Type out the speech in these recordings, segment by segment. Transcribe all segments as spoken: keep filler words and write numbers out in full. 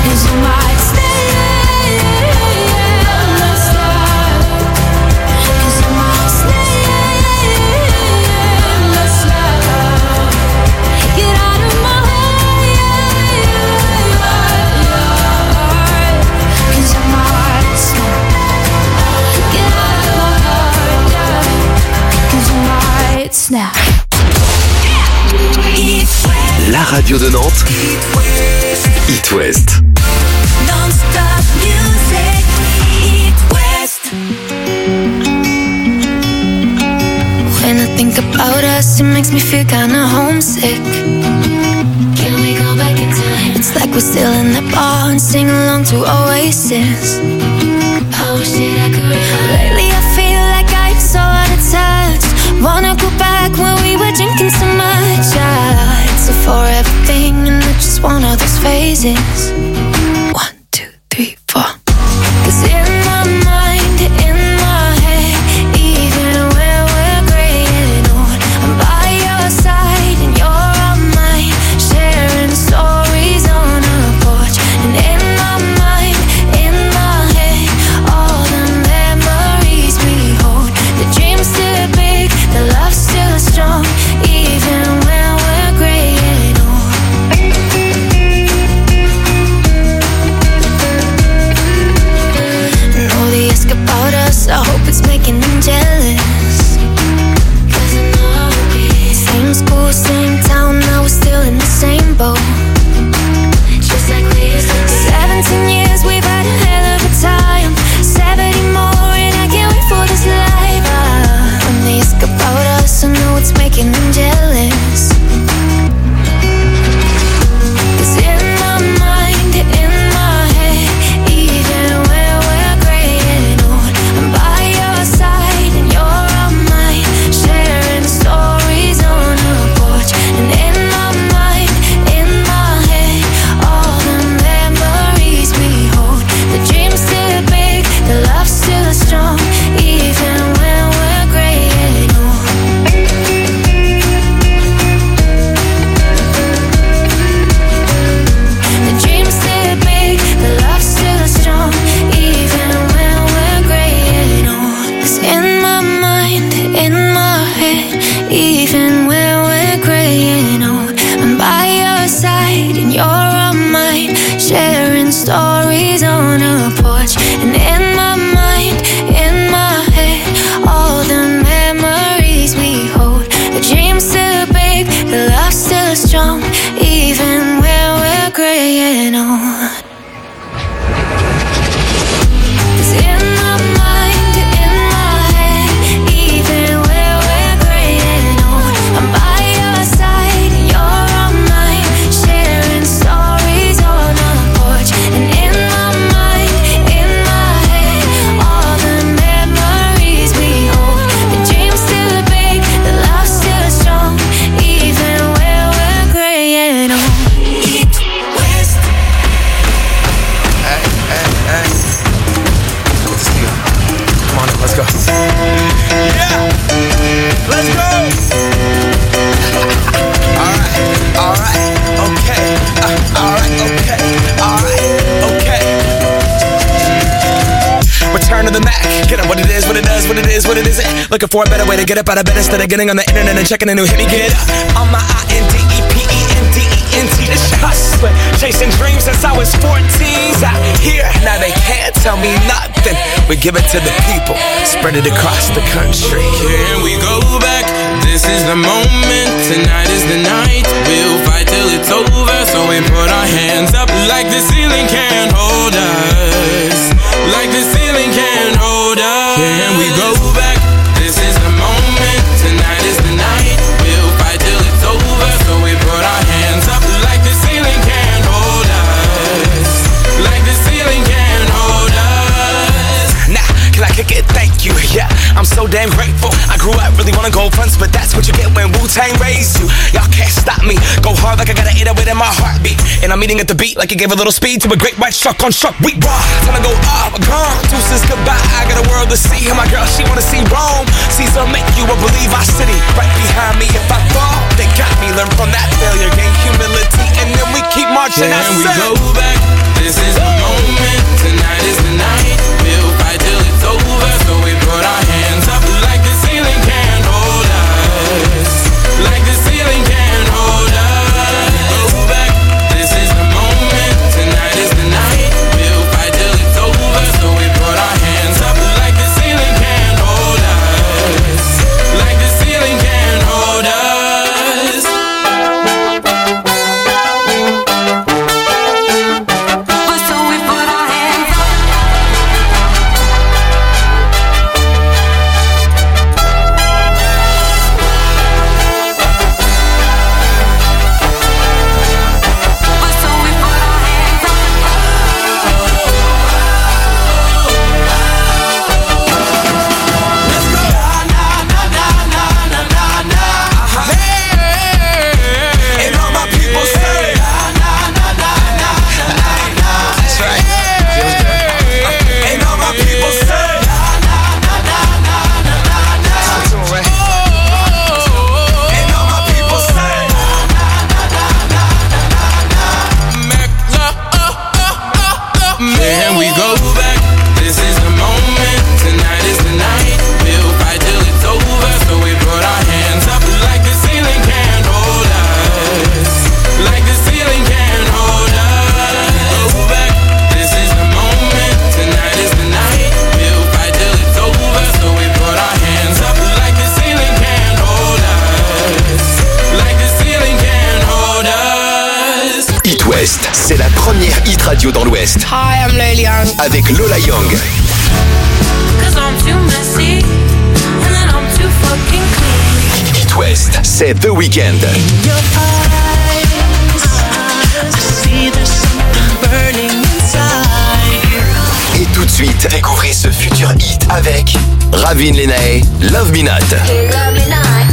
'cause I might stay. Snap. La radio de Nantes. It West. Non-stop music. It West. When I think about us, it makes me feel kinda homesick. Can we go back in time? It's like we're still in the bar and sing along to Oasis. Oh shit, I could remember. Lately I feel like I'm so out of touch. Wanna go back when we were drinking so much. Yeah, it's a forever thing and I just want all those phases. One, two, three, four. 'Cause in my mind, in my head, even when we're gray and old, I'm by your side and you're on mine, sharing stories on a porch. And in my mind, in my head, all the memories we hold. The dreams still big, the love's still strong, even when we're gray and old. And all the ask about us, I hope it's making them jealous. 'Cause I know how it be. Same school, same town, now we're still in the same boat. Just like we used to be. Seventeen years, we've had a hell of a time. Seventy more, and I can't wait for this life. Ah, when they ask about us, I know it's making them jealous. 'Cause in my mind, in my head, even when we're gray and old, I'm by your side and you're on mine, sharing stories on a porch. And in my mind, in my head, all the memories we hold. The dreams still big, the love's still strong, even when we're gray and old. The dreams still big, the love's still strong, even when we're gray and old. 'Cause in my mind, in my head, even when we're gray and old, I'm by your side and you're on mine, sharing stories on a porch. And in my mind, in my head, all the memories we hold. The dreams still big, the love's still strong, even when we're gray and old. 'Cause in my mind, in my head, even when we're gray and old, I'm by your side and you're on mine, sharing stories on a porch. And in my mind, in my head, all the memories we hold. The dreams still big, the love's still strong, even when we're gray and old. Eat West. Hey, hey, hey. Let's do it. Come on, let's go. Yeah! Let's go! Alright, alright, okay. Uh, alright, okay, alright, okay. Return to the Mac. Get up what it is, what it does, what it is, what it isn't. Looking for a better way to get up out of bed instead of getting on the internet and checking a new hit. Me get up on my I N D E P E N D E N T. This hustling, chasing dreams since I was fourteen. Out here, now they can't tell me nothing. We give it to the people, spread it across the country. Here we go back, this is the moment. Tonight is the night, we'll fight till it's over. So we put our hands up like the ceiling can't hold us. Like the ceiling can't hold us. Here we go back, this is the moment. Tonight is the night, we'll fight till it's over. So we put our hands up like the ceiling can't hold us. Like the ceiling can't hold us. Nah, can I kick it? Thank you, yeah, I'm so damn grateful. I grew up really wanna go fronts, but that's what you get when Wu-Tang raised you. Y'all can't stop me, go hard like I got an eight oh eight in my heartbeat. And I'm eating at the beat like it gave a little speed to a great white shark on shark. We raw, time to go up, gone. Deuces goodbye, I got a world to see. And my girl, she wanna see Rome. Caesar make you a believe our city. Right behind me, if I fall, they got me. Learn from that failure, gain humility, and then we keep marching. And we ourselves. go back, this is Can we go back? This is the moment. Tonight is the night. We'll fight till it's over. So we put our hands up like the ceiling can't hold us. Like the ceiling can't hold us. Go back. This is the moment. Tonight is the night. We'll fight till it's over. So we put our hands up like the ceiling can't hold us. Like the ceiling can't hold us. It West, c'est la première hit radio dans l'Ouest. Hi, I'm Lola Young. Avec Lola Young. Cause I'm too messy, and then I'm too fucking clean. It West, c'est The Weeknd. In your eyes, I see there's something burning inside. Et tout de suite, découvrez ce futur hit avec Ravin Lenae, Love Me Not. Hey, love me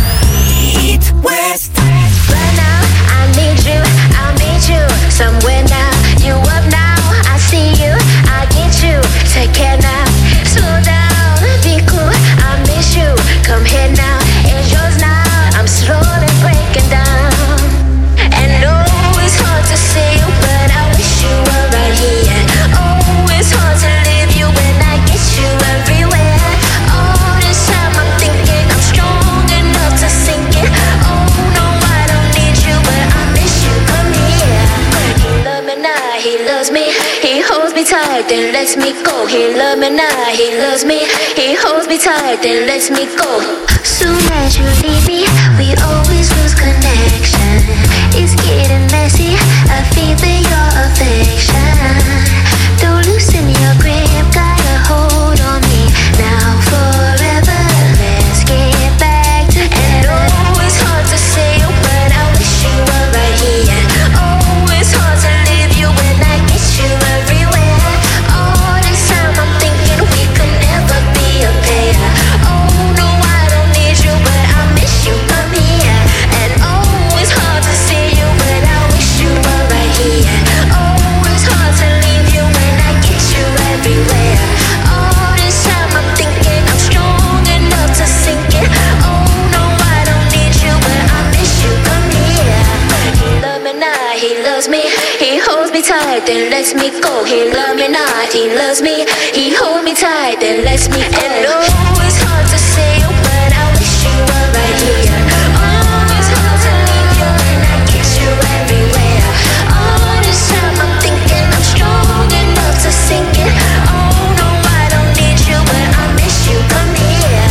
not. It West. Right now, I need you, I'll meet you somewhere now. You up now, I see you, I get you. Take care now, slow down, be cool, I miss you. Come here now, it's yours now. I'm slowly breaking down. And oh, it's hard to see you, but I wish you were right here. Oh, it's hard to leave you when I get you everywhere. All this time I'm thinking I'm strong enough to sink it. Oh no, I don't need you, but I miss you. Come here. He love me now, he loves me. He holds me tight, then lets me go. He love me now, he loves me. He holds me tight, then lets me go. Soon as you leave me, we always lose connection. It's getting messy, I feel your affection. Don't loosen your grip, got a hold on me. Now forever, let's get back together. And oh, it's hard to say, but I wish you were right here. Oh, it's hard to leave you when I get you everywhere. All this time I'm thinking we could never be a pair. Oh no, I don't need you, but I miss you. Come here. And oh, it's hard to see you, but I wish you were right here. Oh, it's hard to leave you when I get you everywhere. All this time I'm thinking I'm strong enough to sink it. Oh no, I don't need you, but I miss you. Come here. He love me now, he loves me. He holds me tight, then lets me go. He love me not, he loves me. He holds me tight, then lets me go. And oh, it's hard to say, but I wish you were right here. Oh, it's hard to leave you when I get you everywhere. All this time I'm thinking I'm strong enough to sink it. Oh no, I don't need you, but I miss you. Come here.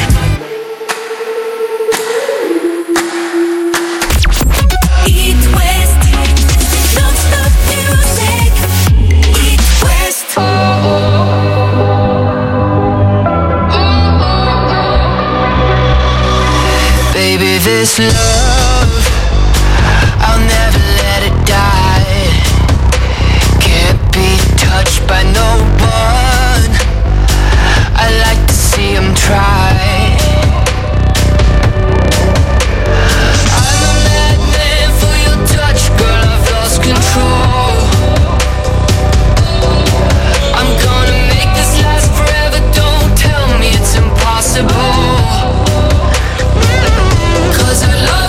It West. Don't stop music. It West. Baby, this love, I'll never let it die. Can't be touched by no one. I like to see him try. I'm a madman for your touch, girl, I've lost control. I'm gonna make this last forever, don't tell me it's impossible. Cause I love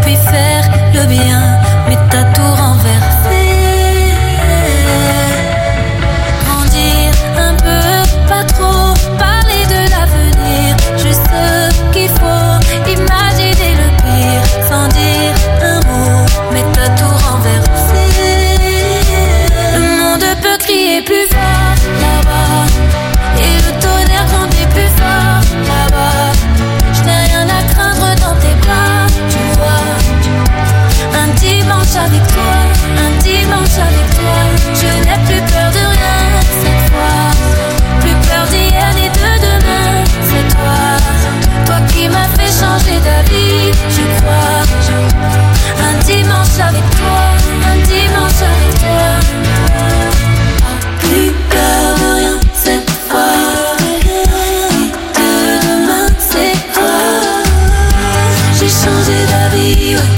puis faire le bien, mais t'as tout renversé. Grandir un peu, pas trop, parler de l'avenir, juste ce qu'il faut, imaginer le pire, sans dire un mot, mais t'as tout renversé. Le monde peut crier plus fort là-bas, et le tonnerre grandit plus fort là-bas. Je n'ai rien à craindre dans tes bras, tu vois. Un dimanche avec toi, un dimanche avec toi. Je n'ai plus peur de rien cette fois, plus peur d'hier ni de demain. C'est toi, toi qui m'as fait changer d'avis, je crois. Un dimanche avec toi, un dimanche avec toi. Plus peur de rien cette fois, ni de demain. C'est toi, j'ai changé d'avis, ouais.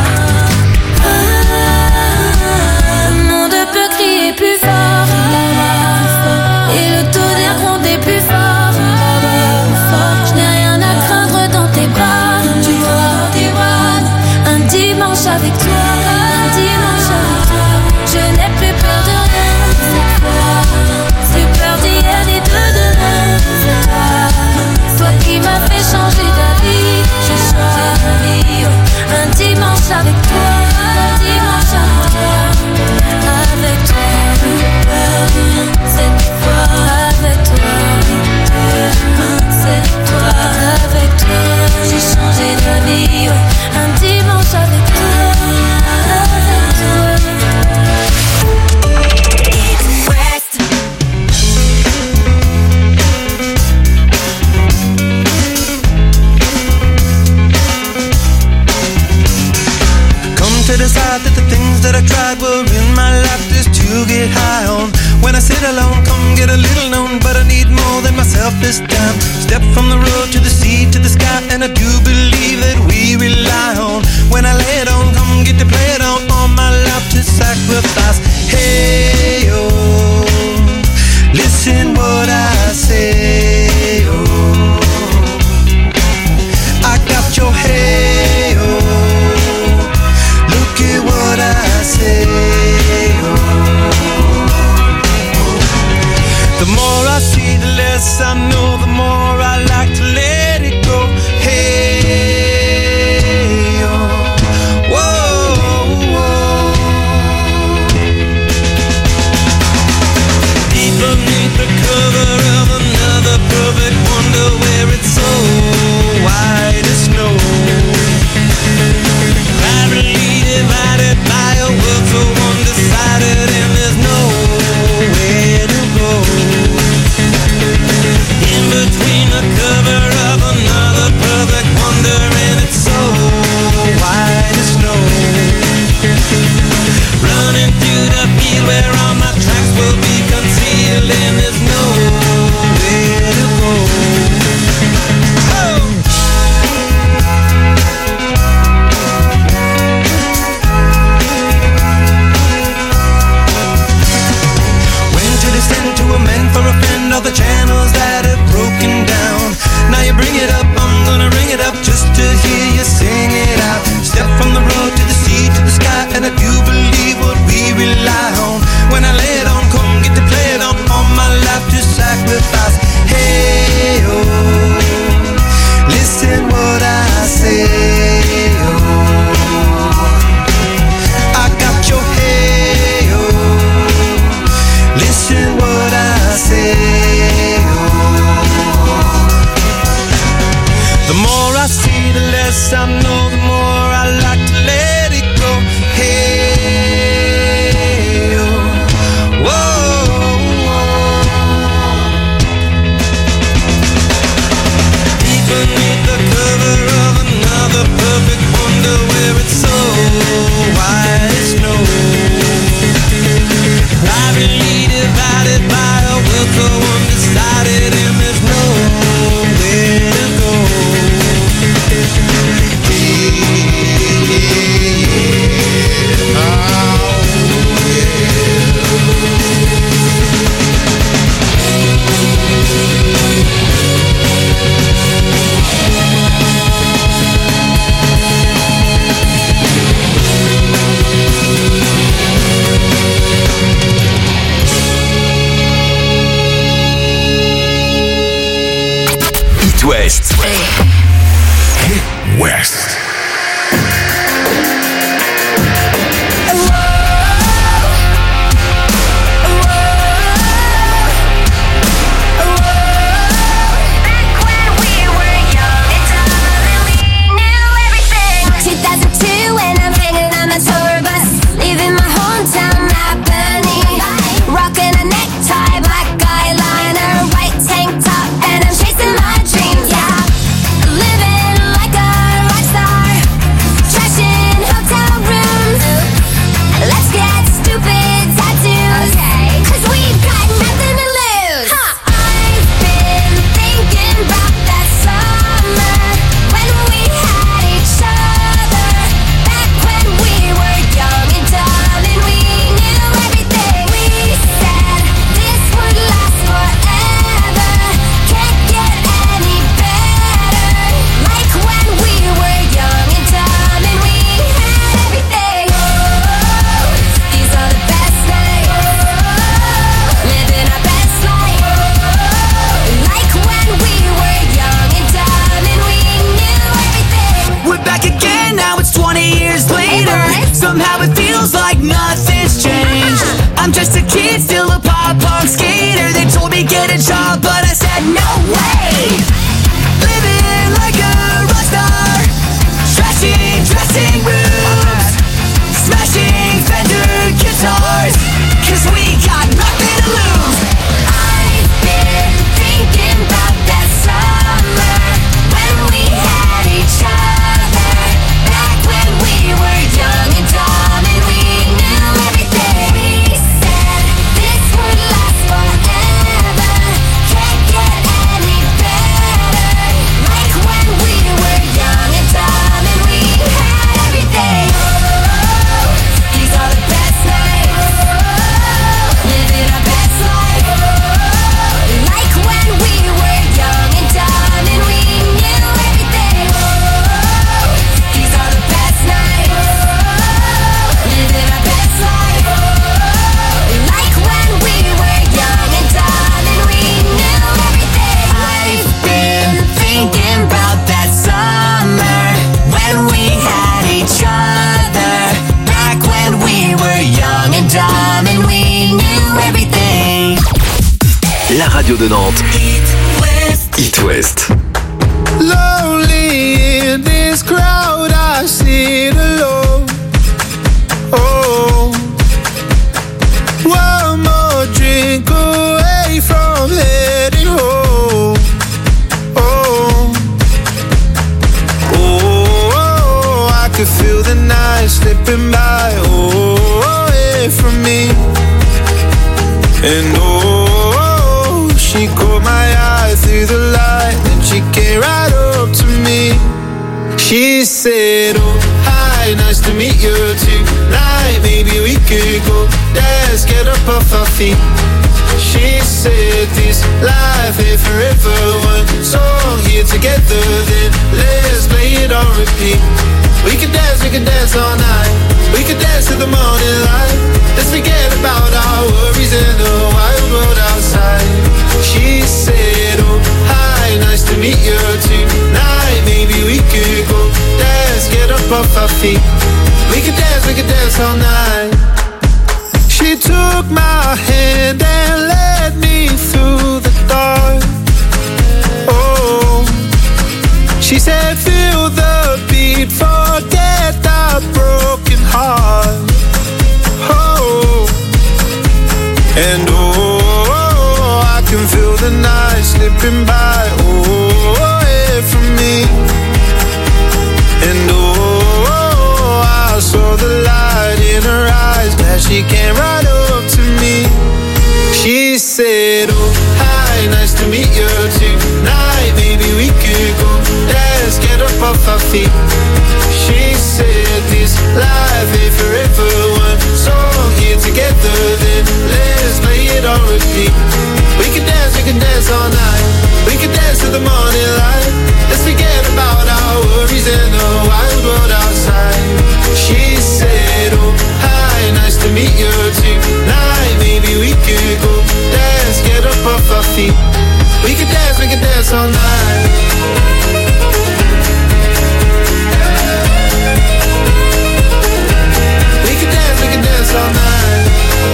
Le monde peut crier plus fort là-bas, et le tonnerre gronder plus fort là-bas. Je n'ai rien à craindre dans tes bras, tu vois, tes bras. Un dimanche avec toi, un dimanche avec toi. Je n'ai plus peur de rien cette fois, plus peur d'hier ni de demain. C'est toi, toi qui m'as fait changer d'avis, j'ai changé d'avis, ouais. Un dimanche avec toi, un dimanche avec toi, avec toi, plus peur de rien cette fois, avec toi, c'est toi, avec toi, j'ai changé d'avis, ouais. Un dimanche avec toi, avec toi. To decide that the things that I tried were in my life just to get high on. When I sit alone, come get a little known, but I need more than myself this time. Step from the road to the sea to the sky, and I do believe that we rely on. When I lay it on, come get to play it on, all my life to sacrifice. Hey, oh, listen what I say, oh, I got your hey, oh, look at what I say, oh. The more I see, the less I know, the more I like to let it go. Hey, oh. dancing rooms, smashing Fender guitars, 'cause we got nothing to lose. I've been thinking about that summer when we had each other, back when we were young and dumb and we knew everything. We said this would last forever, can't get any better, like when we were young and dumb and we had everything. Oh, these are the best nights, living our best life, like when we were young and dumb and we knew everything. Oh, these are the best nights, living our best life, like when we were young and dumb and we knew everything. I've been thinking about that summer when we had each other, back when we were young and dumb and we knew everything. La radio de Nantes. It West. Lonely in this crowd, I sit alone. Oh, one more drink away from heading home. Oh, oh, I could feel the night slipping by. Oh, away from me. And oh, she caught my eye through the light, and she came right up to me. She said, oh, hi, nice to meet you tonight. Maybe we could go dance, get up off our feet. She said, this life ain't forever. One song here together, then let's play it on repeat. We can dance, we can dance all night. We can dance till the morning light. Let's forget about our worries in the wild world outside. She said, oh, hi, nice to meet you tonight. Maybe we could go dance, get up off our feet. We can dance, we can dance all night. She took my hand and led me through the dark. Oh, she said, feel the beat, forget the broken heart. Oh, and oh, I can feel the night slipping by. Oh, away from me. And oh, I saw the light in her eyes, glad she came right up to me. She said, oh, hi, nice to meet you tonight. Maybe we could go dance, get up off our feet. She said, this life ain't forever. One song here together, then let's play it on repeat. We can dance, we can dance all night. We can dance till the morning light. Let's forget about our worries in the wild world outside. She said, oh, hi, nice to meet you tonight. Maybe we could go dance, get up off our feet. We can dance, we can dance all night. We can dance, we can dance all night.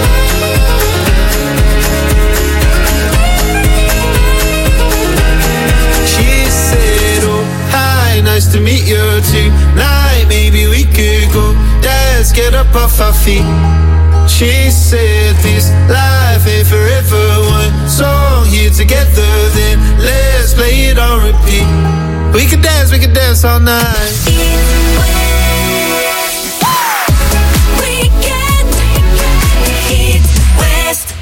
She said, oh, hi, nice to meet you tonight. Maybe we could go dance, get up off our feet. She said, this life ain't forever. One song here together, then let's play it on repeat. We can dance, we can dance all night. Weekend, It West.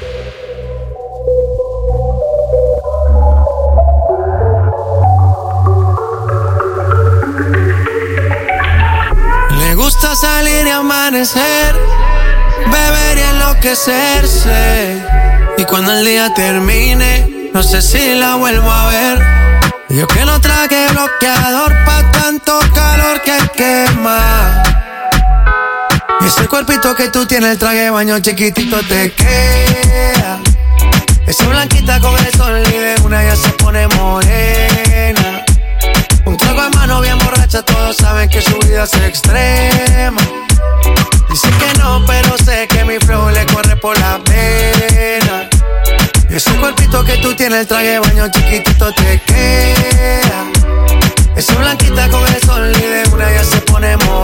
Le gusta salir y amanecer, beber y enloquecerse. Y cuando el día termine, no sé si la vuelvo a ver. Yo que no traje bloqueador pa' tanto calor que quema. Y ese cuerpito que tú tienes, el traje de baño chiquitito te queda. Esa blanquita con el sol y de una ya se pone morena. Un trago en mano bien borracha, todos saben que su vida es extrema. Dice que no, pero sé que mi flow le corre por la pena. Y ese cuerpito que tú tienes, el traje de baño chiquitito te queda. Esa blanquita con el sol y de una ya se pone morena.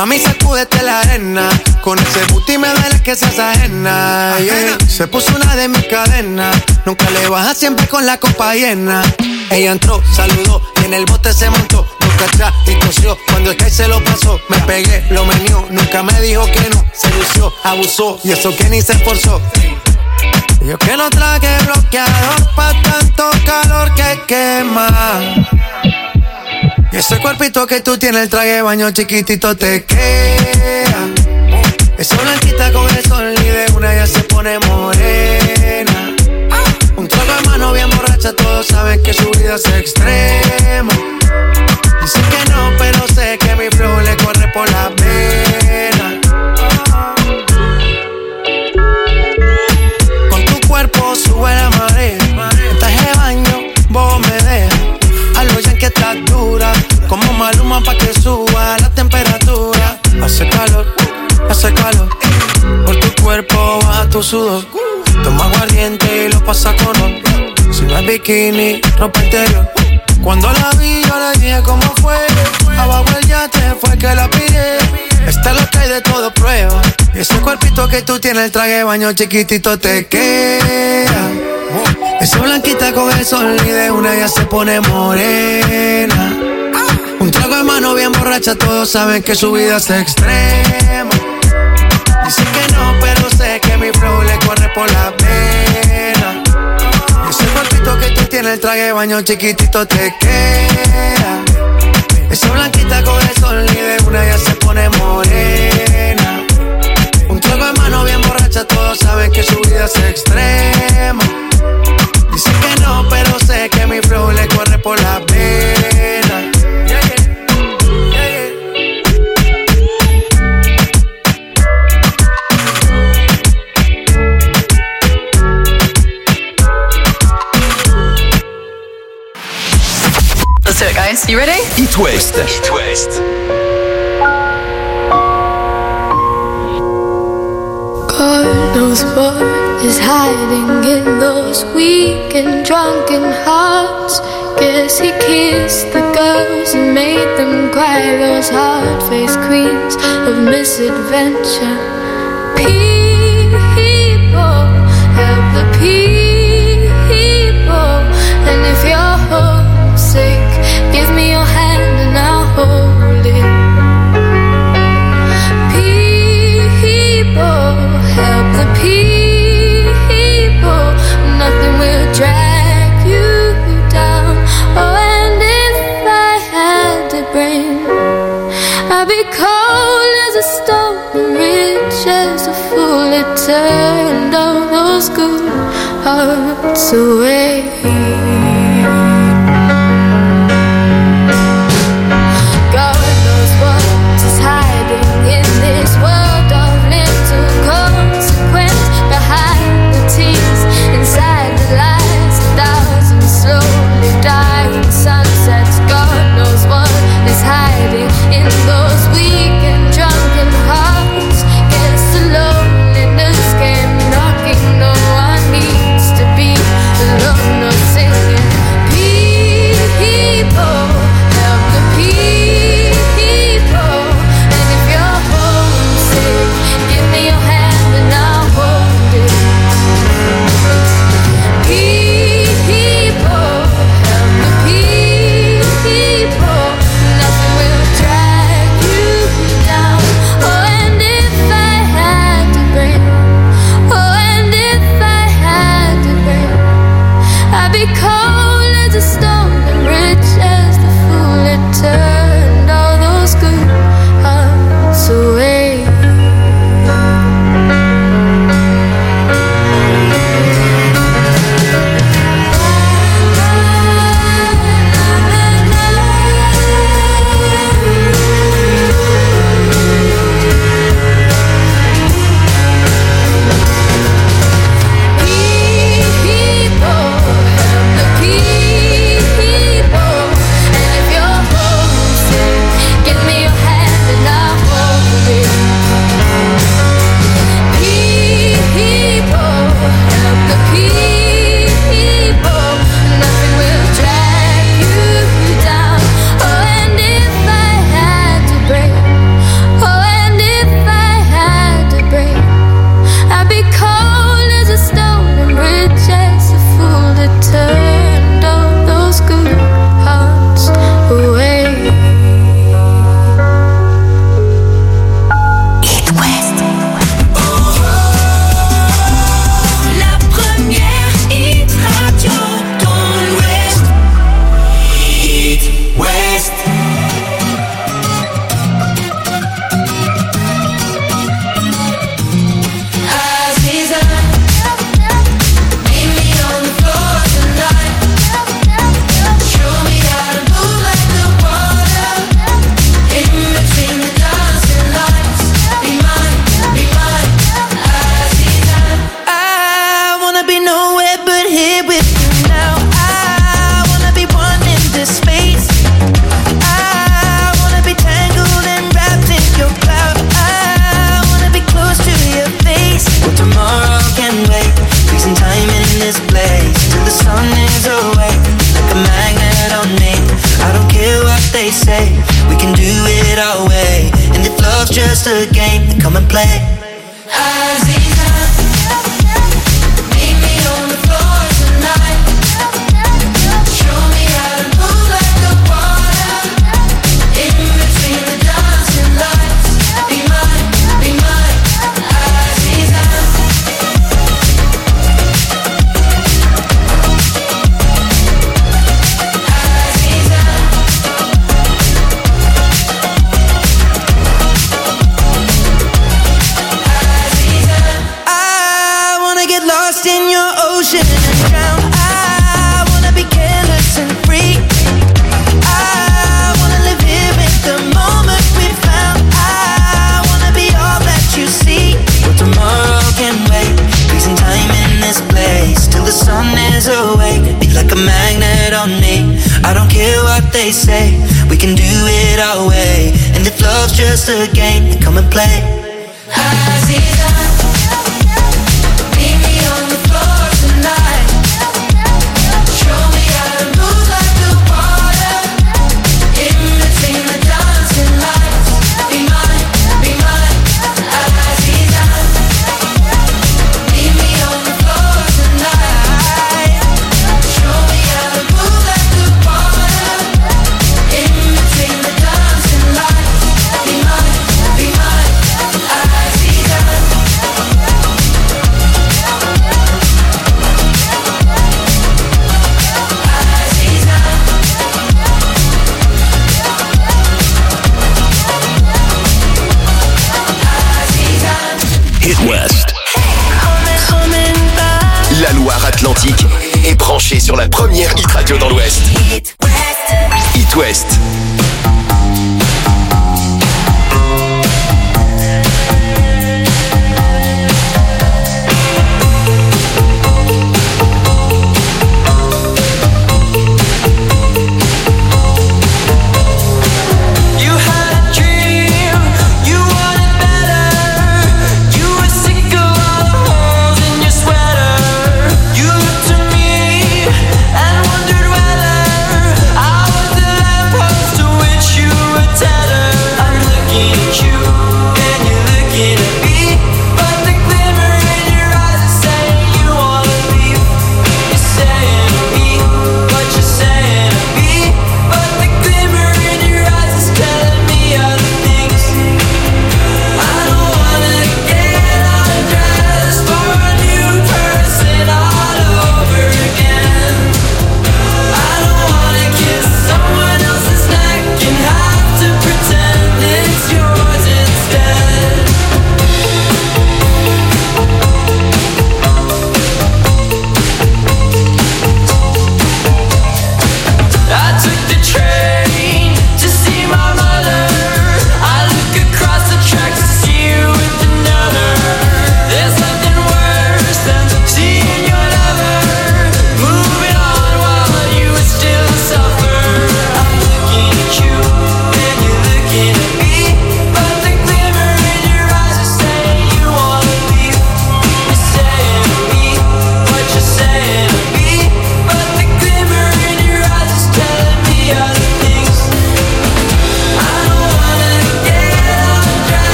Mami, sacúdete la arena. Con ese booty me duele que seas ajena, yeah. Se puso una de mis cadenas. Nunca le baja, siempre con la copa llena. Ella entró, saludó y en el bote se montó. Nunca atrás y tosió. Cuando el que se lo pasó, me pegué, lo menió. Nunca me dijo que no, se lució, abusó. Y eso que ni se esforzó. Yo que no traje bloqueador pa' tanto calor que quema. Y ese cuerpito que tú tienes, el traje de baño chiquitito te queda. Esa blanquita con el sol y de una ya se pone morena. Un trago de mano bien borracha, todos saben que su vida es extrema. Dicen que no, pero sé que mi flow le corre por la vena. Con tu cuerpo sube la marea. En traje de baño, vos me dejas. A lo ya que estás dura, como Maluma pa' que suba la temperatura. Hace calor, hace calor. Por tu cuerpo baja tu sudor. Toma aguardiente y lo pasa con ron. Si no es bikini, ropa interior. Cuando la vi yo le dije cómo fue. Abajo el yate fue que la pillé. Está lo que hay de todo prueba. Y ese cuerpito que tú tienes, el traje de baño chiquitito te queda. Esa blanquita con el sol y de una ya se pone morena. Un trago de mano bien borracha, todos saben que su vida es extrema. Dicen que no, pero sé que mi flow le corre por la vena. Y ese cuerpito que tú tienes, el traje de baño chiquitito te queda. Esa blanquita con el sol y de una ya se pone morena. Un trago de mano bien borracha, todos saben que su vida es extrema. Dicen que no, pero sé que mi flow le corre por la vena. Yeah, yeah. Yeah, yeah. Let's do it, guys. You ready? It West. It West. God knows what is hiding in those weak and drunken hearts. Guess he kissed the girls and made them cry. Those hard-faced queens of misadventure. People, help the people. And if you're homesick, give me your hand and I'll hold it. People, help the people. Nothing will drag you down. Oh, and if I had a brain, I'd be cold as a stone, rich as a fool. It turned all those good hearts away. Singing just a game, then come and play. Aziza, meet me on the floor tonight. Show me how to move like the water. In between the dancing lights. Be mine, be mine, Aziza. In your ocean and drown. I wanna be careless and free. I wanna live here in the moment we found. I wanna be all that you see. But tomorrow can wait. Freezing time in this place till the sun is awake. Be like a magnet on me. I don't care what they say. We can do it our way. And if love's just a game, then come and play. Aziza, La Loire-Atlantique est branchée sur la première hit radio dans l'Ouest. Hit West. Hit West. And wondered whether I was the lamppost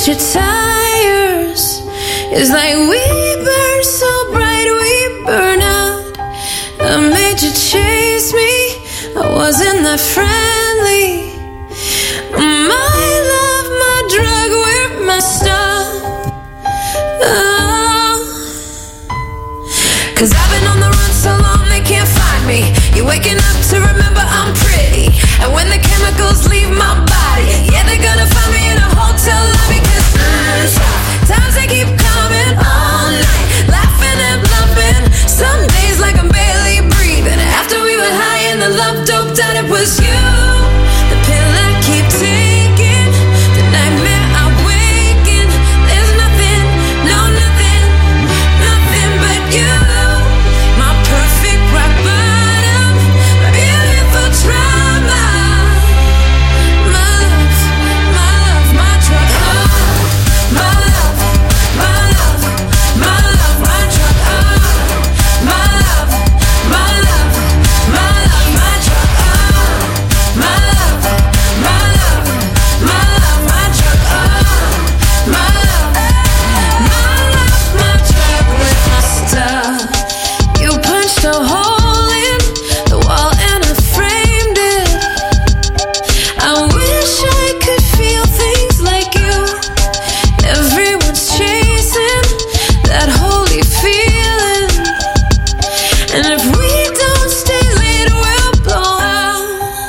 your tires. It's like we burn so bright, we burn out. I made you chase me, I wasn't that friendly. My love, my drug, we're messed up. Oh. Cause I've been on the run so long they can't find me. You're waking up to remember I'm pretty. And when the chemicals leave my body, yeah, they're gonna find me in a hotel lobby. Cause mm, times they keep coming all night, laughing and bluffing. Some days like I'm barely breathing. After we were high and the love doped out, it was you. The pill I keep taking, the nightmare I wake in. There's nothing, no nothing, nothing but you. My perfect rock bottom, my beautiful trauma. My love, my love, my drug. Oh, my love, my love, my love, my drug. Oh, my love, my love, my love, my drug. Oh, my love, my love, my love, my drug. Oh, my love, my love, my drug with my stuff. You punched a hole in the wall and I framed it. I wish I could feel things like you. Everyone's chasing that holy feeling. And if we don't stay late, we'll blow out,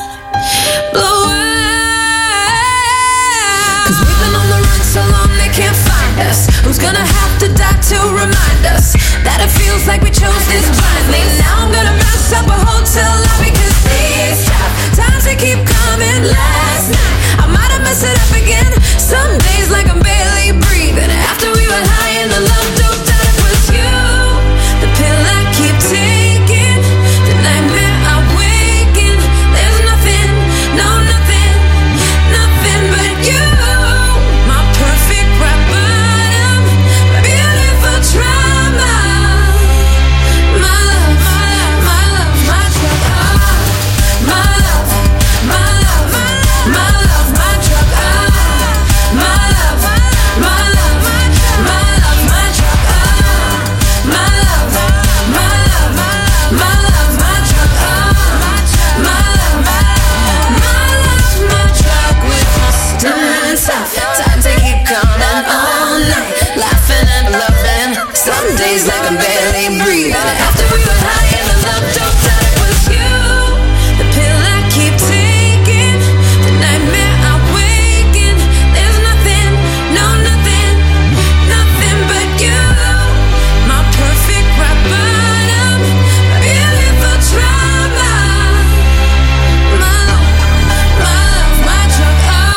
blow out. Cause we've been on the run so long they can't find us. Who's gonna have to die to remind us that it feels like we chose this blindly? Now I'm gonna mess up a hotel lobby. Cause these tough times they keep coming. Last night I might have messed it up again. Some days like I'm barely breathing. After we were high and the love doped out, it was you. The pill I keep taking, the nightmare I wake in. There's nothing, no nothing, nothing but you. My perfect rock bottom, my beautiful trauma. My love, my love, my drug. Oh, my love, my love, my love, my drug. Oh, my love, my love, my love, my drug. Oh, my love, my love, my love, my drug. Oh, my love, my love, my drug with my stuff. Times they keep coming all night, laughing and loving. Some days like I'm barely breathing. After we were high and the love doped out, it was you. The pill I keep taking, the nightmare I wake in. There's nothing, no nothing, nothing but you. My perfect rock bottom, my beautiful trauma. My love, my love, my drug.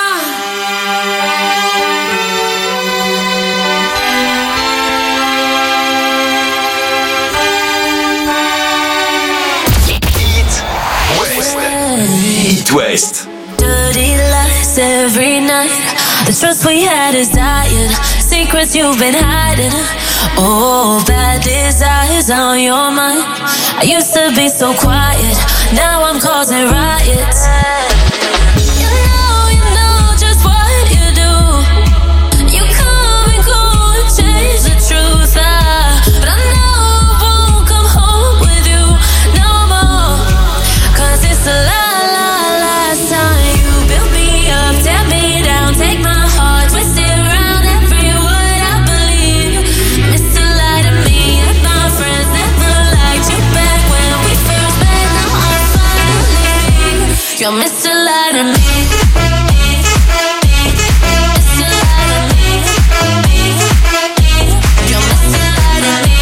Eat West. Dirty lies every night. The trust we had is dying. Secrets you've been hiding. Oh, bad desires on your mind. I used to be so quiet. Now I'm causing riots. You know, you know just what you do. You come and go and change the truth. Ah, but I know I won't come home with you no more. Cause it's a lie, lie, last time you built me up, tear me down, take my heart, twist it around every word I believe. Mister Lie to me and my friends never liked you back when we first met. Now I'm finally you're Mister Lie to me. Mister Lie to me. You're Mister Lie to me.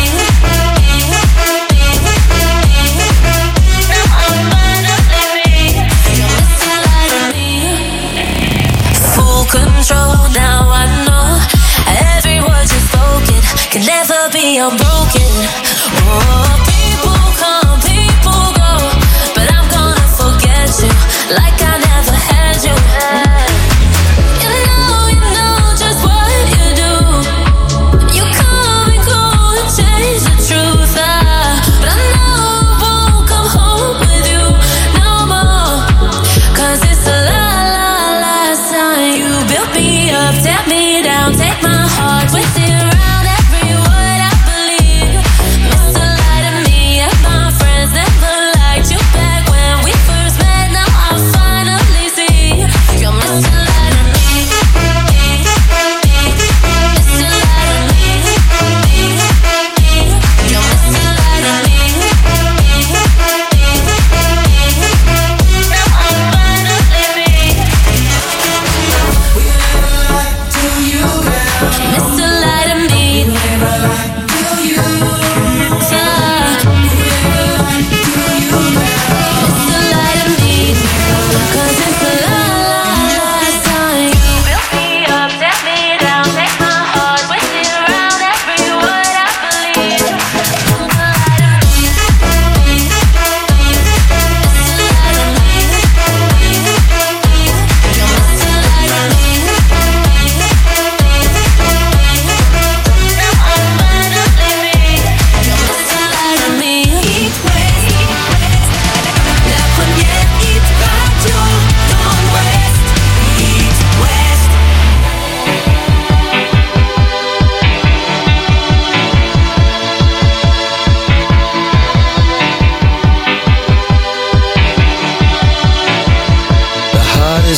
Now I'm finally you're Mister Lie to me. Full control, now I know every word you spoken can never be unbroken. Oh, people come, people go, but I'm gonna forget you like I never had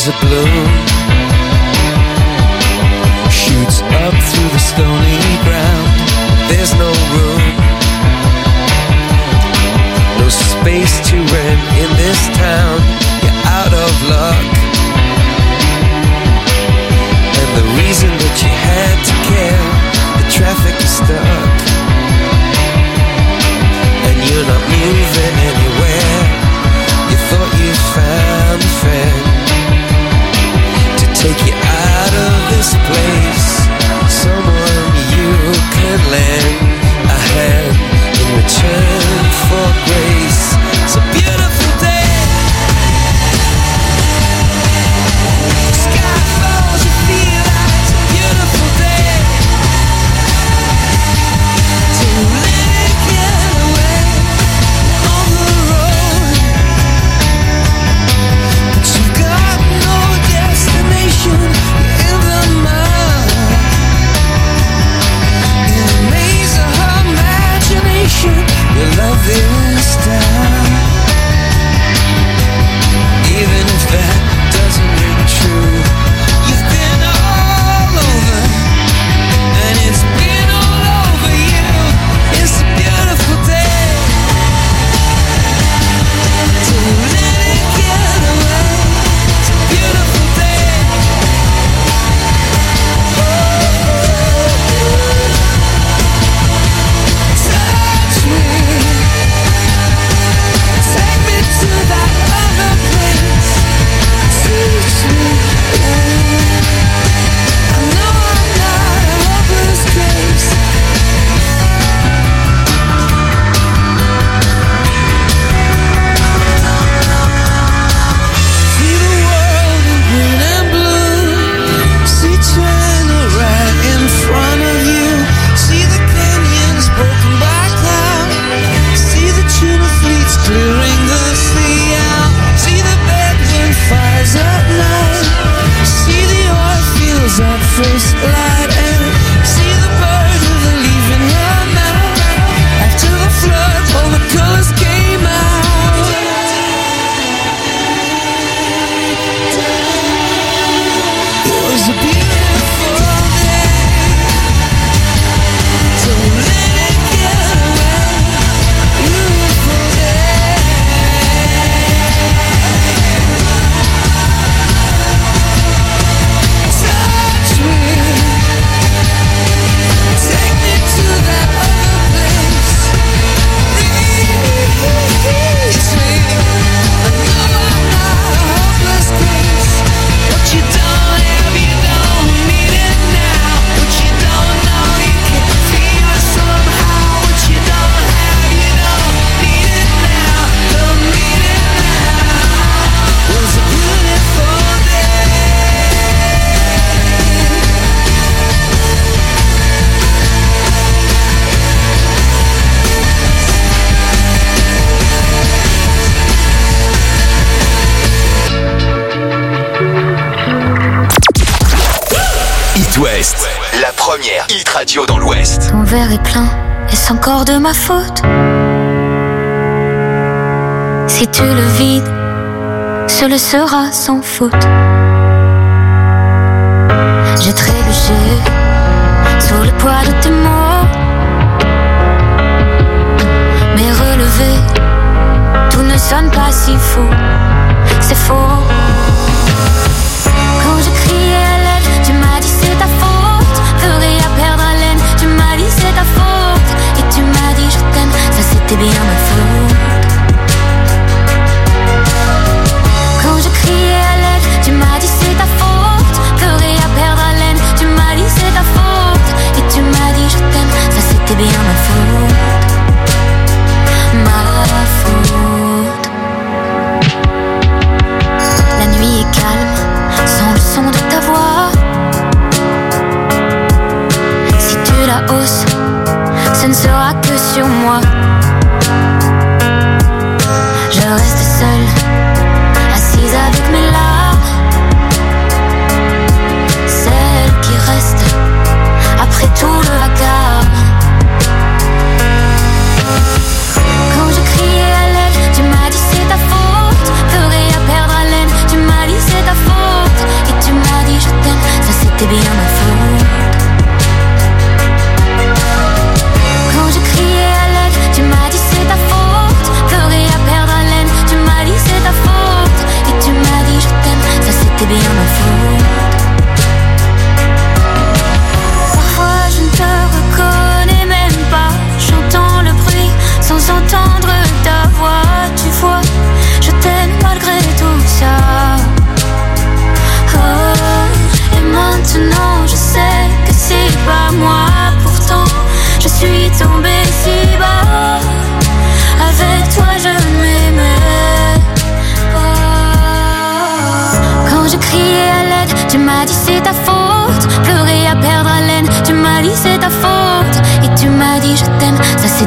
as a bloom shoots up through the stony ground. There's no room, no space to rent in this town. You're out of luck, and the reason that you had to care, the traffic is stuck, and you're not moving anywhere. You thought you found a friend to take you out of this place, someone you can lend a hand in return for grace. It's a beautiful day. Sky falls, you feel like it's a beautiful day. To let it get away on the road, but you've got no destination. You're in the mud, in a maze of imagination. Your love is down, even if that doesn't ring true. You've been all over, and it's been all over you. It's a beautiful day to let it get away. It's a beautiful day. Touch me, take me to that other place. Teach me, I know I'm not a hopeless case. See the world in green and blue. See China right in front of you. See the canyons broken by cloud. See the tuna fleets clearing the sea out. See the bedroom fires at night. See the oil fields at first light. And see the bird with a leaf in her mouth. After the flood, all the colors came out. It was a beautiful day to let it get away. Beautiful day. Touch me, take me to that other place. Reach me, I know I'm not a hopeless case. What you don't have, you don't need it now. What you don't know, you can feel it somehow. What you don't have, you don't need it now. Don't need it now. It was a beautiful day. It West, la première hit radio dans l'Ouest. Ton verre est plein, est-ce encore de ma faute? Si tu le vides, ce le sera sans faute. J'ai trébuché sous le poids de tes mots, mais relevé, tout ne sonne pas si faux. C'est faux. Quand je criais à l'aide, tu m'as dit c'est ta faute. Ferais à perdre haleine, tu m'as dit c'est ta faute. Et tu m'as dit je t'aime, ça c'était bien ma faute. Quand je criais à l'aide, tu m'as dit c'est ta faute. Ferais à perdre haleine, tu m'as dit c'est ta faute. Et tu m'as dit je t'aime, ça c'était bien ma faute. Ma faute. La nuit est calme, sans le son de ta voix. Si tu la hausses, ce ne sera que sur moi.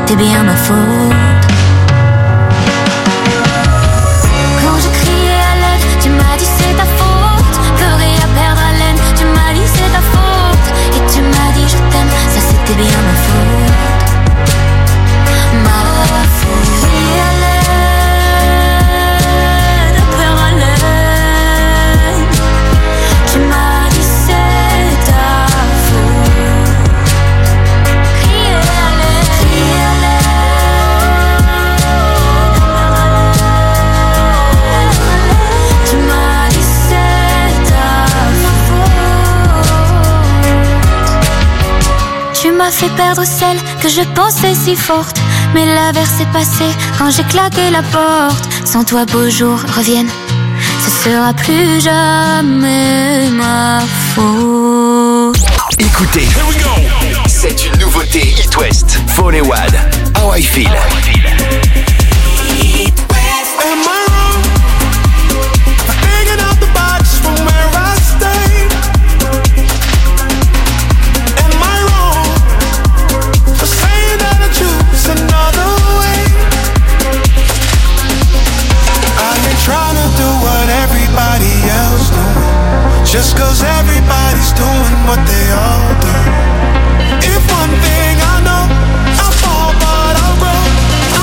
c'était bien ma faute. Quand je criais à l'aide, tu m'as dit c'est ta faute. Pleurer à perdre haleine, tu m'as dit c'est ta faute. Et tu m'as dit je t'aime, ça c'était bien ma faute. Ma faute. Crier à l'aide, perdre haleine, tu m'as dit c'est ta faute. Crier à l'aide, crier à l'aide, tu m'as dit c'est ta faute. Tu m'as fait perdre celle que je pensais si forte. Mais l'averse est passée quand j'ai claqué la porte. Sans toi beaux jours reviennent, ce sera plus jamais ma faute. Écoutez, c'est une nouveauté It West. Phone Wad, How I Feel. Am I wrong for thinking out the box from where I stay? Am I wrong for saying that I choose another way? I ain't trying to do what everybody else doing, just cause everybody's doing what they all do. If one thing I know, I fall but I roll.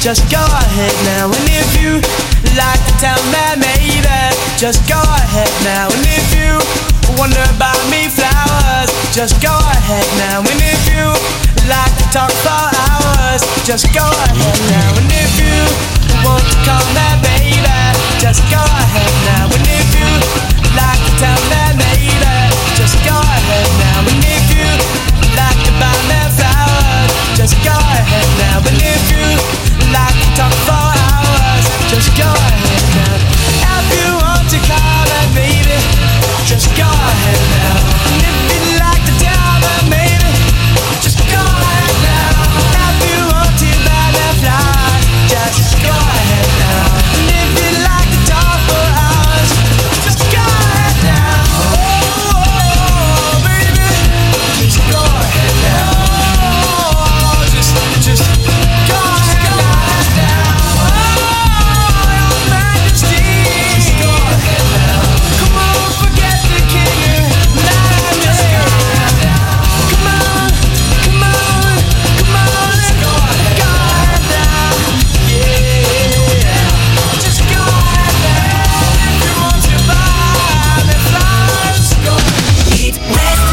just go ahead now. And if you like to tell me maybe, just go ahead now. And if you wonder about me flowers, just go ahead now. And if you like to talk for hours, just go ahead now. And if you want to call me baby, just go ahead now. And if you like to tell me maybe, just go ahead now. And if you like to buy me flowers, just go ahead now. And if you like to talk for hours, just go ahead now. If you want to call me baby, just go ahead now. And if you'd like to tell me maybe, just go ahead now. If you want to buy me flowers, just go ahead now. And if you'd like to talk for hours, just go ahead now. Oh, oh, baby, just go ahead now. Oh, just, just go ahead now. Oh, your Majesty, just go ahead now. Come on, forget the king. Now just go ahead now. Come on, come on, come on, let's go ahead, go ahead now. Yeah, just go ahead now. If you want to buy me flowers, go. It West,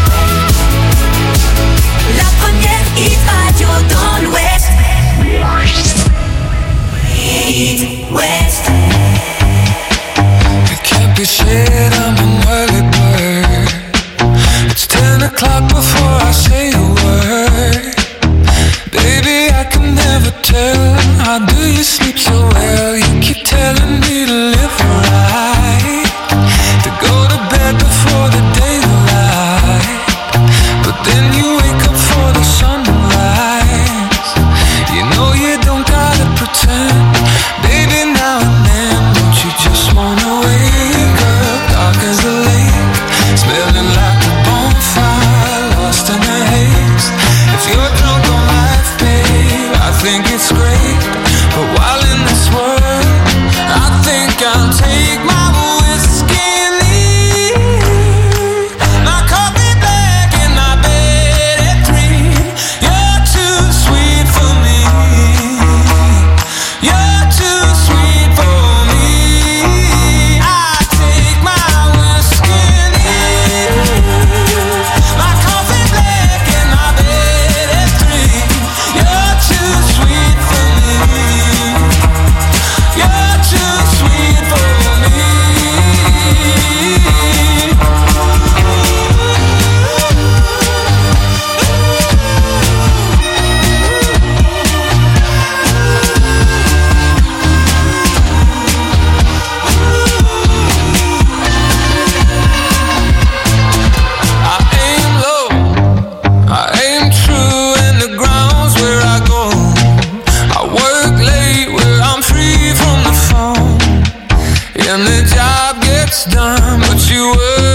la première hit radio dans l'Ouest. It West. It can't be said I'm an early bird. It's ten o'clock before I say a word. Baby, I can never tell. How do you sleep so well? You keep telling me to live right, to go to bed before the daylight, but then you wake up for the sunrise. You know you don't gotta pretend. Baby, now and then, don't you just wanna wake up dark as a lake, smelling like a bonfire, lost in the haze. If you're drunk on life, babe, I think it's great. But while in this world, I think I'll take my whiskey and leave. My coffee black and my bed at three. You're too sweet for me. You're too sweet for me. I take my whiskey and leave. My coffee black and my bed at three. You're too sweet for me. You're too sweet for me. I aim low, I aim true, and the ground's where I go. I work late where I'm free from the phone, and the job gets done, but you work